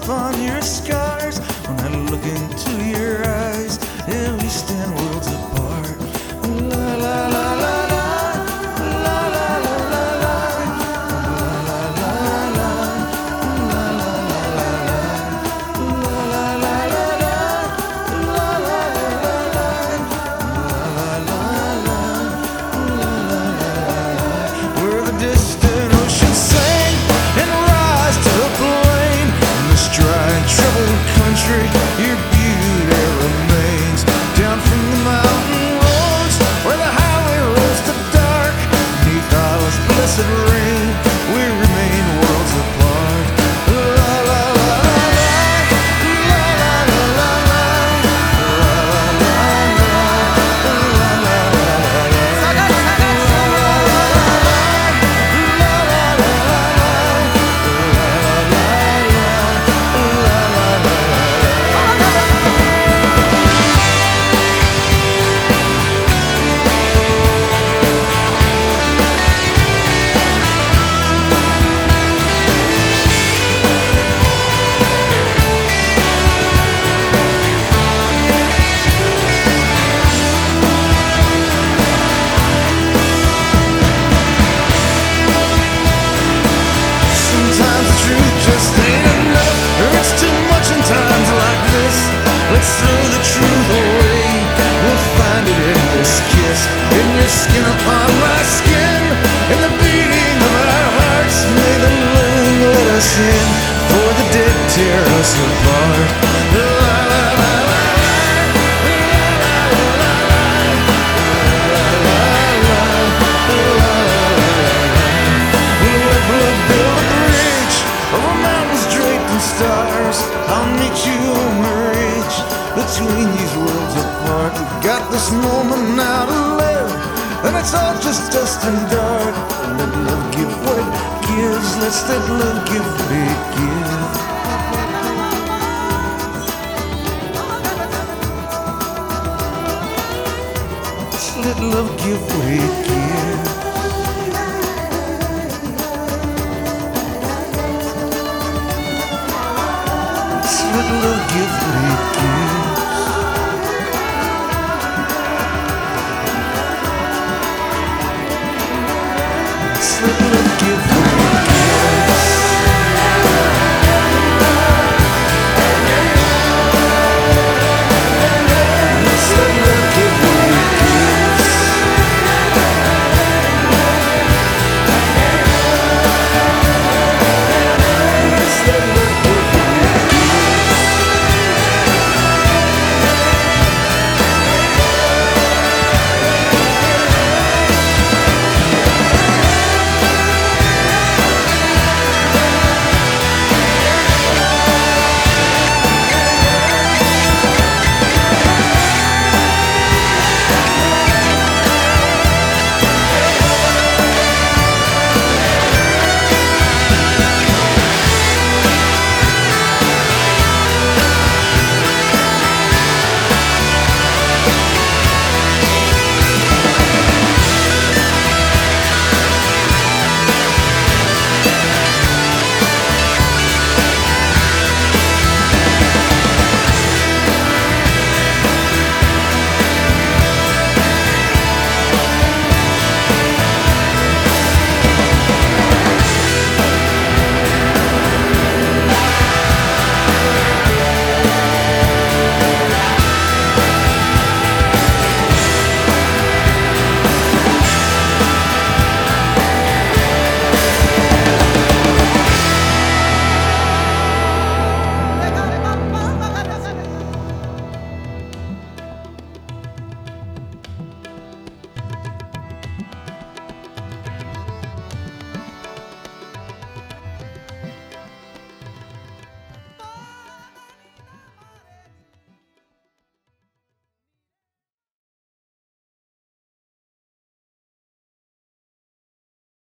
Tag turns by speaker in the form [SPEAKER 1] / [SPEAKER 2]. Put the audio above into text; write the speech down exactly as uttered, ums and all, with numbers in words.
[SPEAKER 1] upon your scars. When I look into your eyes, yeah, we stand worlds apart. La la la la la, la la la la la, la la la la, la la la la, la la la la. Where the distant ocean sank and rise to the plain, in this dry and troubled country, your beauty there remains. Down from the mountain roads, where the highway rolls to dark, beneath Allah's blessed rain, we remain worlds apart. La la la la la, la la la la la, la la la la, la la la la. Sometimes the truth just ain't enough, or it's too much in times like this. Let's throw the truth away, we'll find it in this kiss. In your skin upon my skin, in the beating of our hearts, may the moon let us in, for the dead tear us apart. La la la la la, la la la over mountains draped in stars. I'll meet you on the ridge, between these worlds apart. We've got this moment now to live, and it's all just dust and dark. Let love give what it gives, let's let love give what it gives. Let's let love give what it gives.